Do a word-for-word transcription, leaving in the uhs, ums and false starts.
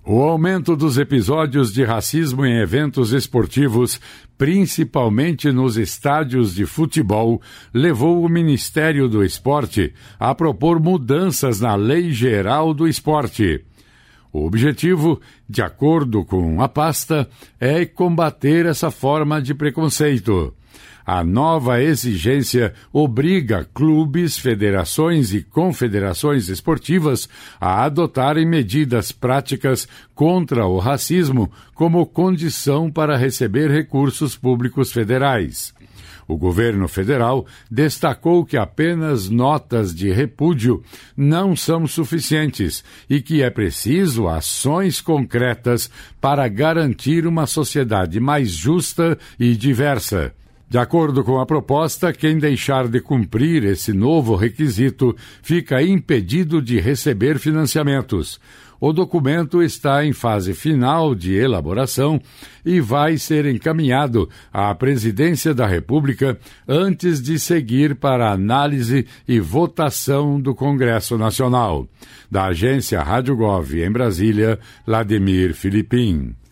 O aumento dos episódios de racismo em eventos esportivos, principalmente nos estádios de futebol, levou o Ministério do Esporte a propor mudanças na Lei Geral do Esporte. O objetivo, de acordo com a pasta, é combater essa forma de preconceito. A nova exigência obriga clubes, federações e confederações esportivas a adotarem medidas práticas contra o racismo como condição para receber recursos públicos federais. O governo federal destacou que apenas notas de repúdio não são suficientes e que é preciso ações concretas para garantir uma sociedade mais justa e diversa. De acordo com a proposta, quem deixar de cumprir esse novo requisito fica impedido de receber financiamentos. O documento está em fase final de elaboração e vai ser encaminhado à Presidência da República antes de seguir para análise e votação do Congresso Nacional. Da agência Rádio Gov em Brasília, Vladimir Filipim.